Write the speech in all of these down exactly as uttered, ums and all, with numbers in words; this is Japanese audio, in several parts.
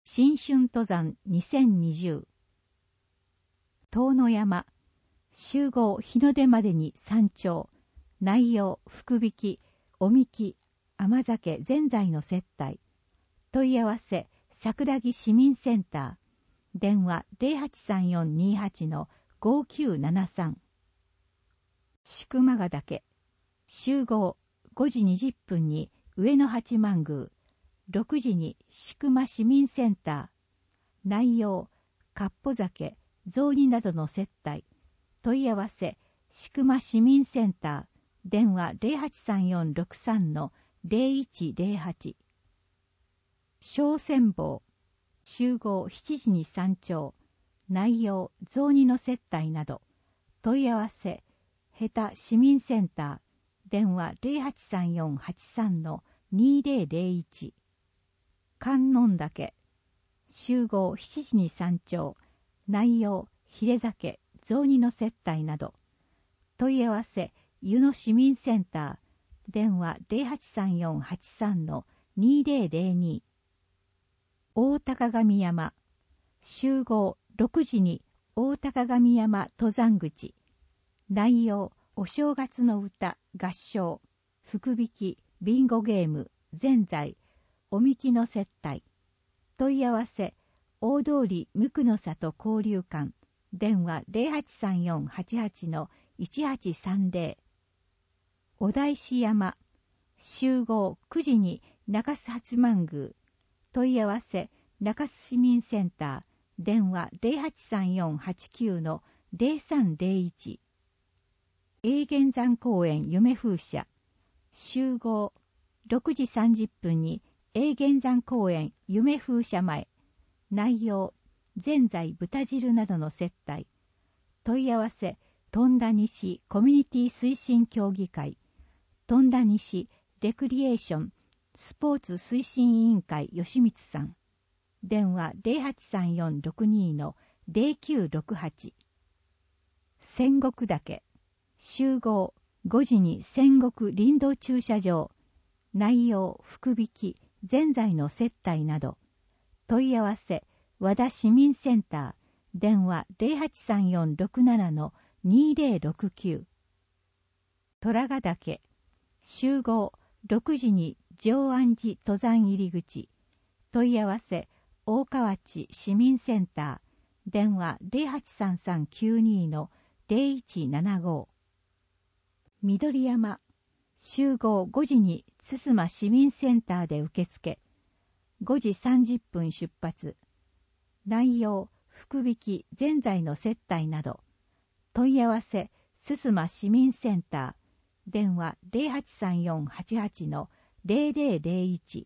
新春登山にせんにじゅう。遠野山、集合日の出までに山頂、内容、福引き、おみき、甘酒、ぜんざいの接待。問い合わせ、桜木市民センター。電話 ゼロはちさんよんにはちのごきゅうななさん。千曲ヶ岳、集合ごじにじゅっぷんに上野八幡宮、ろくじに千曲市民センター。内容、かっぽ酒、雑煮などの接待。問い合わせ、千曲市民センター。電話 ゼロはちさんよんろくさんのゼロいちゼロはち。小仙坊、集合しちじに山頂。内容、雑煮の接待など。問い合わせ、下手市民センター。電話 ゼロはちさんよんはちさんのにゼロゼロいち。観音岳、集合しちじに山頂。内容、ヒレ酒、雑煮の接待など。問い合わせ、湯野市民センター。電話 ゼロはちさんよんはちさんのにゼロゼロに。大高神山、集合ろくじに大高神山登山口。内容、お正月の歌、合唱、福引き、ビンゴゲーム、ぜんざい、おみきの接待。問い合わせ、大通り無垢の里交流館。電話 ゼロはちさんよんはちはちのいちはちさんゼロ。お大師山、集合くじに中洲八幡宮。問い合わせ、中洲市民センター。電話 ゼロはちさんよんはちきゅうのゼロさんゼロいち。永源山公園夢風車。集合ろくじさんじゅっぷんに永源山公園夢風車前。内容、ぜんざい豚汁などの接待。問い合わせ、富田西コミュニティ推進協議会。富田西レクリエーションスポーツ推進委員会吉光さん。電話 ゼロはちさんよんろくにのゼロきゅうろくはち。仙石岳、集合ごじに仙石林道駐車場。内容、福引き、ぜんざいの接待など。問い合わせ、和田市民センター。電話 ゼロはちさんよんろくななのにゼロろくきゅう。虎ヶ岳、集合ろくじに上安寺登山入り口。問い合わせ、大河内市民センター。電話 ゼロはちさんさんきゅうにのゼロいちななご。緑山、集合ごじに津島市民センターで受付。ごじさんじゅっぷん出発。内容、福引き、ぜんざいの接待など。問い合わせ、津島市民センター。電話ゼロはちさんよんはちはちのゼロゼロゼロいち。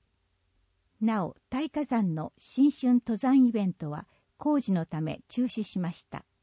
なお、大火山の新春登山イベントは工事のため中止しました。